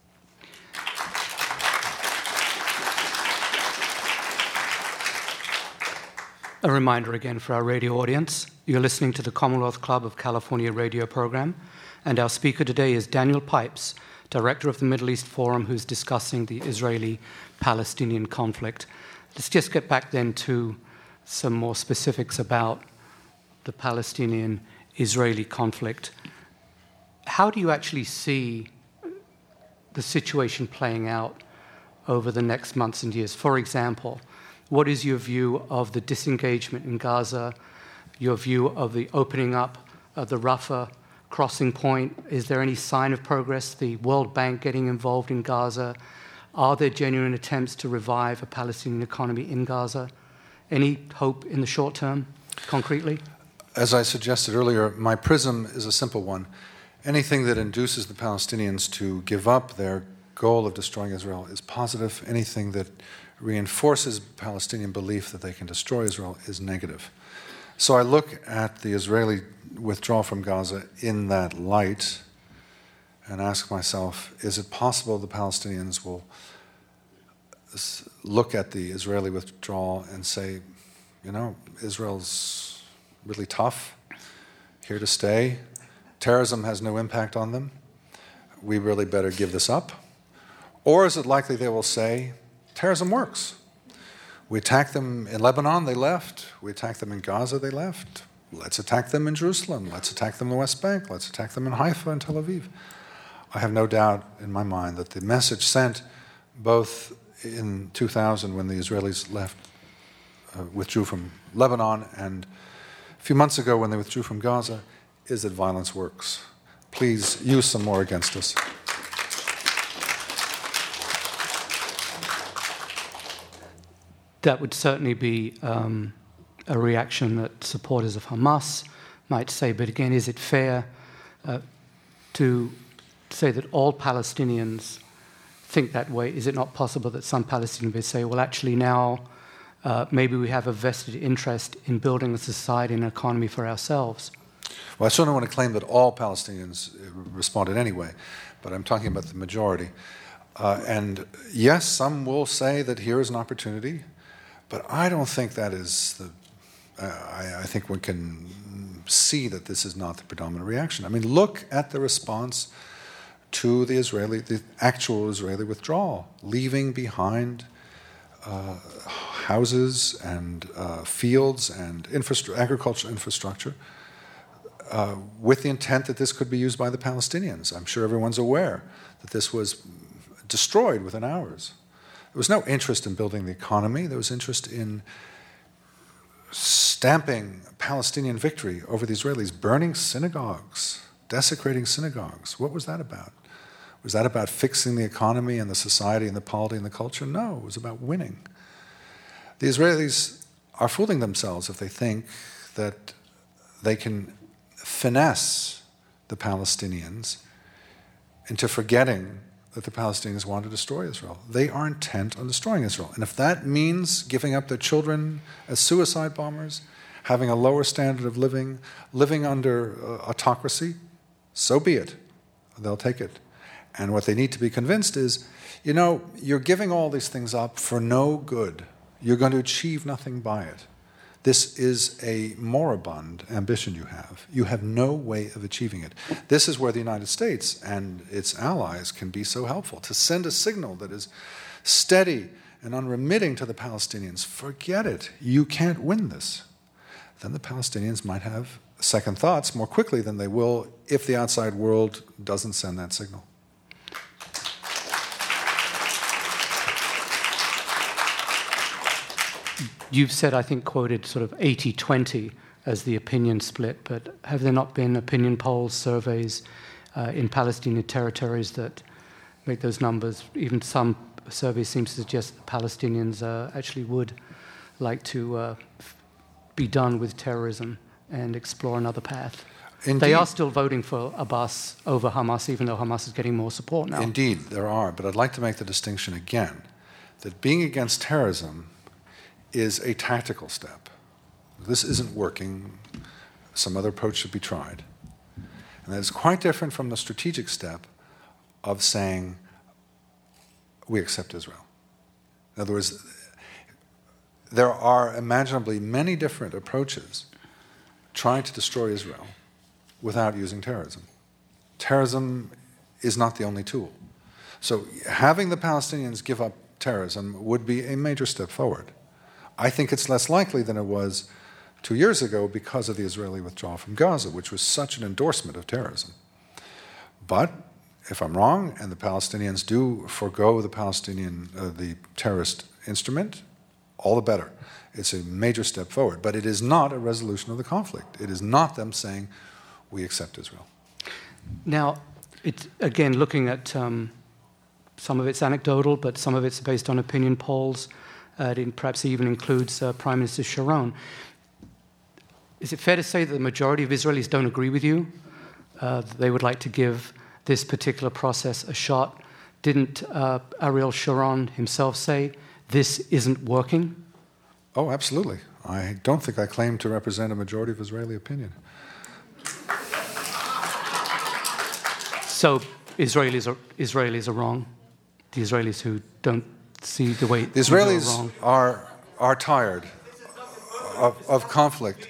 A reminder again for our radio audience, you're listening to the Commonwealth Club of California radio program, and our speaker today is Daniel Pipes, director of the Middle East Forum, who's discussing the Israeli-Palestinian conflict. Let's just get back then to some more specifics about the Palestinian-Israeli conflict. How do you actually see the situation playing out over the next months and years? For example, what is your view of the disengagement in Gaza, your view of the opening up of the Rafah crossing point? Is there any sign of progress? The World Bank getting involved in Gaza? Are there genuine attempts to revive a Palestinian economy in Gaza? Any hope in the short term, concretely? As I suggested earlier, my prism is a simple one. Anything that induces the Palestinians to give up their goal of destroying Israel is positive. Anything that reinforces Palestinian belief that they can destroy Israel is negative. So I look at the Israeli withdrawal from Gaza in that light and ask myself, is it possible the Palestinians will look at the Israeli withdrawal and say, you know, Israel's really tough, here to stay, terrorism has no impact on them, we really better give this up? Or is it likely they will say, terrorism works. We attacked them in Lebanon, they left. We attacked them in Gaza, they left. Let's attack them in Jerusalem. Let's attack them in the West Bank. Let's attack them in Haifa and Tel Aviv. I have no doubt in my mind that the message sent both in two thousand when the Israelis left, uh, withdrew from Lebanon, and a few months ago when they withdrew from Gaza, is that violence works. Please use some more against us. That would certainly be um, a reaction that supporters of Hamas might say, but again, is it fair uh, to say that all Palestinians think that way? Is it not possible that some Palestinians may say, well, actually now uh, maybe we have a vested interest in building a society and an economy for ourselves? Well, I certainly want to claim that all Palestinians responded anyway, but I'm talking about the majority. Uh, and yes, some will say that here is an opportunity, but I don't think that is the. Uh, I, I think one can see that this is not the predominant reaction. I mean, look at the response to the Israeli, the actual Israeli withdrawal, leaving behind uh, houses and uh, fields and infrastru- agricultural infrastructure uh, with the intent that this could be used by the Palestinians. I'm sure everyone's aware that this was destroyed within hours. There was no interest in building the economy. There was interest in stamping Palestinian victory over the Israelis, burning synagogues, desecrating synagogues. What was that about? Was that about fixing the economy and the society and the polity and the culture? No, it was about winning. The Israelis are fooling themselves if they think that they can finesse the Palestinians into forgetting that the Palestinians want to destroy Israel. They are intent on destroying Israel. And if that means giving up their children as suicide bombers, having a lower standard of living, living under uh, autocracy, so be it. They'll take it. And what they need to be convinced is, you know, you're giving all these things up for no good. You're going to achieve nothing by it. This is a moribund ambition you have. You have no way of achieving it. This is where the United States and its allies can be so helpful, to send a signal that is steady and unremitting to the Palestinians. Forget it. You can't win this. Then the Palestinians might have second thoughts more quickly than they will if the outside world doesn't send that signal. You've said, I think, quoted sort of eighty twenty as the opinion split, but have there not been opinion polls, surveys uh, in Palestinian territories that make those numbers? Even some surveys seem to suggest that Palestinians uh, actually would like to uh, be done with terrorism and explore another path. Indeed. They are still voting for Abbas over Hamas, even though Hamas is getting more support now. Indeed, there are, but I'd like to make the distinction again, that being against terrorism is a tactical step. This isn't working. Some other approach should be tried. And that is quite different from the strategic step of saying, we accept Israel. In other words, there are imaginably many different approaches trying to destroy Israel without using terrorism. Terrorism is not the only tool. So having the Palestinians give up terrorism would be a major step forward. I think it's less likely than it was two years ago because of the Israeli withdrawal from Gaza, which was such an endorsement of terrorism. But if I'm wrong, and the Palestinians do forego the Palestinian, uh, the terrorist instrument, all the better. It's a major step forward. But it is not a resolution of the conflict. It is not them saying, we accept Israel. Now, it's, again, looking at um, some of it's anecdotal, but some of it's based on opinion polls. Uh, it perhaps even includes uh, Prime Minister Sharon. Is it fair to say that the majority of Israelis don't agree with you? Uh, they would like to give this particular process a shot. Didn't uh, Ariel Sharon himself say, this isn't working? Oh, absolutely. I don't think I claim to represent a majority of Israeli opinion. So Israelis are, Israelis are wrong? The Israelis who don't see the way the Israelis are are tired of, of conflict.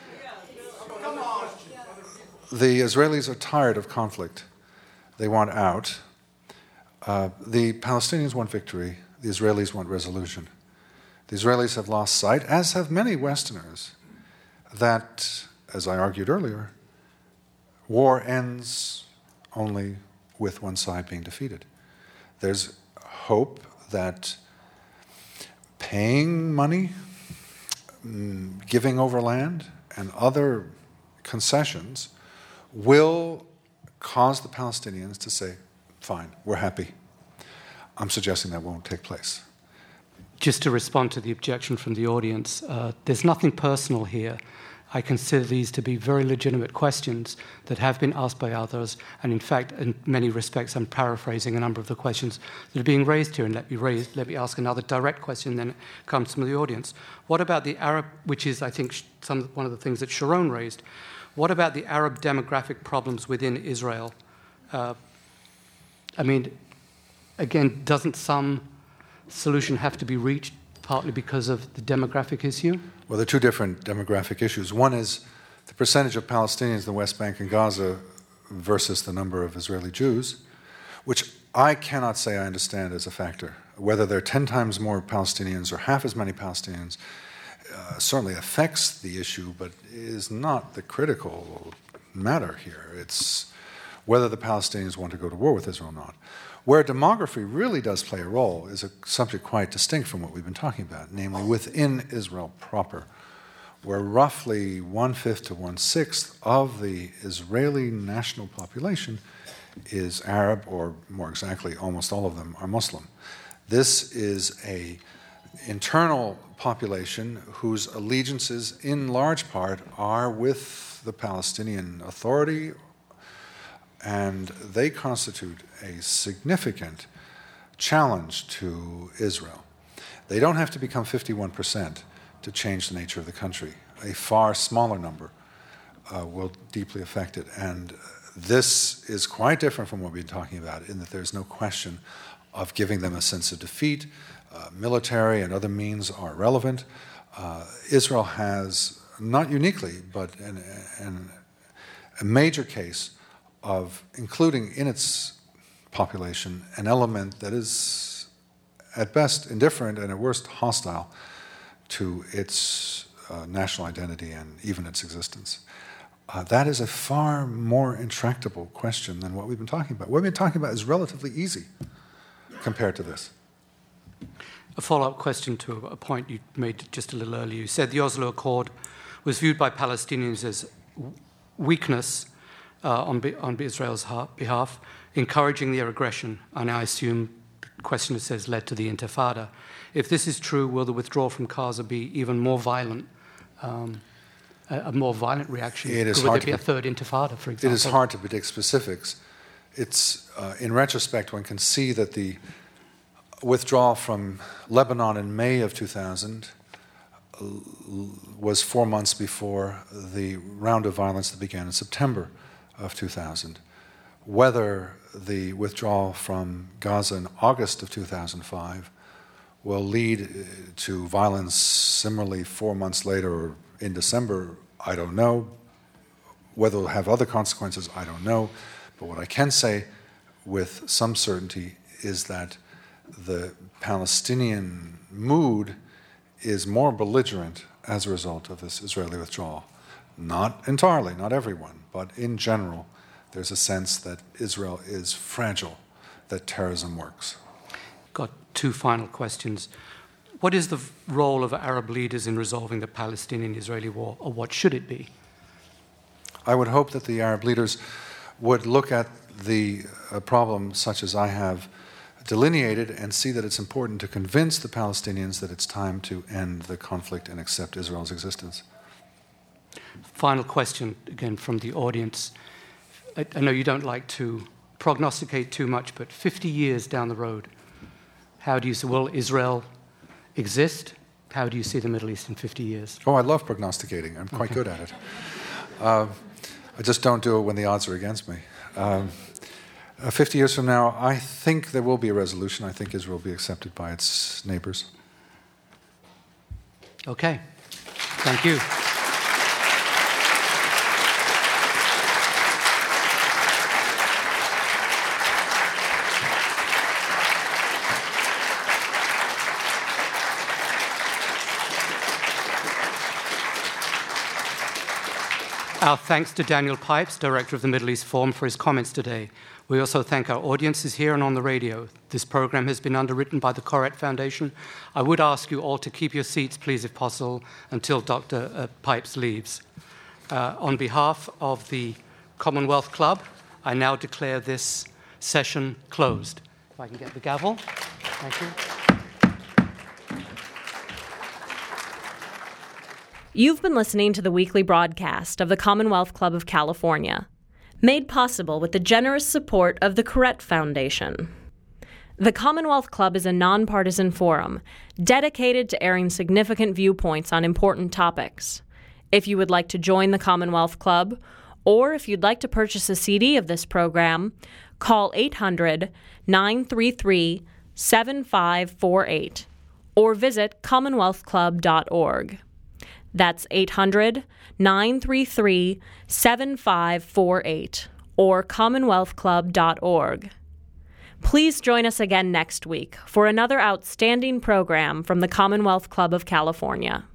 The Israelis are tired of conflict. They want out. Uh, the Palestinians want victory. The Israelis want resolution. The Israelis have lost sight, as have many Westerners, that, as I argued earlier, war ends only with one side being defeated. There's hope that paying money, giving over land, and other concessions will cause the Palestinians to say, fine, we're happy. I'm suggesting that won't take place. Just to respond to the objection from the audience, uh, there's nothing personal here. I consider these to be very legitimate questions that have been asked by others, and in fact, in many respects, I'm paraphrasing a number of the questions that are being raised here, and let me raise, let me ask another direct question, then it comes from the audience. What about the Arab, which is, I think, some, one of the things that Sharon raised, What about the Arab demographic problems within Israel? Uh, I mean, again, doesn't some solution have to be reached partly because of the demographic issue? Well, there are two different demographic issues. One is the percentage of Palestinians in the West Bank and Gaza versus the number of Israeli Jews, which I cannot say I understand as a factor. Whether there are ten times more Palestinians or half as many Palestinians uh, certainly affects the issue, but is not the critical matter here. It's whether the Palestinians want to go to war with Israel or not. Where demography really does play a role is a subject quite distinct from what we've been talking about, namely within Israel proper, where roughly one-fifth to one-sixth of the Israeli national population is Arab, or more exactly, almost all of them are Muslim. This is a internal population whose allegiances, in large part, are with the Palestinian Authority, and they constitute a significant challenge to Israel. They don't have to become fifty-one percent to change the nature of the country. A far smaller number uh, will deeply affect it. And this is quite different from what we've been talking about, in that there's no question of giving them a sense of defeat. Uh, military and other means are relevant. Uh, Israel has, not uniquely, but an, an, a major case of including in its population an element that is at best indifferent and at worst hostile to its uh, national identity and even its existence. Uh, that is a far more intractable question than what we've been talking about. What we've been talking about is relatively easy compared to this. A follow-up question to a point you made just a little earlier. You said the Oslo Accord was viewed by Palestinians as weakness uh, on, on Israel's behalf, encouraging their aggression, and I assume the question it says led to the Intifada. If this is true, will the withdrawal from Gaza be even more violent, um, a, a more violent reaction? It is Would hard there be to a third Intifada, for example? It is hard to predict specifics. It's, uh, in retrospect, one can see that the withdrawal from Lebanon in May of two thousand was four months before the round of violence that began in September of two thousand. Whether the withdrawal from Gaza in August of two thousand five will lead to violence similarly four months later or in December, I don't know. Whether it will have other consequences, I don't know. But what I can say with some certainty is that the Palestinian mood is more belligerent as a result of this Israeli withdrawal. Not entirely, not everyone, but in general, there's a sense that Israel is fragile, that terrorism works. Got two final questions. What is the role of Arab leaders in resolving the Palestinian-Israeli war, or what should it be? I would hope that the Arab leaders would look at the uh, problem such as I have delineated and see that it's important to convince the Palestinians that it's time to end the conflict and accept Israel's existence. Final question, again, from the audience. I, I know you don't like to prognosticate too much, but fifty years down the road, how do you see, will Israel exist? How do you see the Middle East in fifty years? Oh, I love prognosticating. I'm quite okay. good at it. Uh, I just don't do it when the odds are against me. Um, uh, fifty years from now, I think there will be a resolution. I think Israel will be accepted by its neighbors. Okay. Thank you. Our thanks to Daniel Pipes, Director of the Middle East Forum, for his comments today. We also thank our audiences here and on the radio. This program has been underwritten by the Koret Foundation. I would ask you all to keep your seats, please, if possible, until Doctor Uh, Pipes leaves. Uh, on behalf of the Commonwealth Club, I now declare this session closed. If I can get the gavel. Thank you. You've been listening to the weekly broadcast of the Commonwealth Club of California, made possible with the generous support of the Koret Foundation. The Commonwealth Club is a nonpartisan forum dedicated to airing significant viewpoints on important topics. If you would like to join the Commonwealth Club, or if you'd like to purchase a C D of this program, call eight hundred, nine three three, seven five four eight or visit commonwealth club dot org. That's eight hundred, nine three three, seven five four eight or commonwealth club dot org. Please join us again next week for another outstanding program from the Commonwealth Club of California.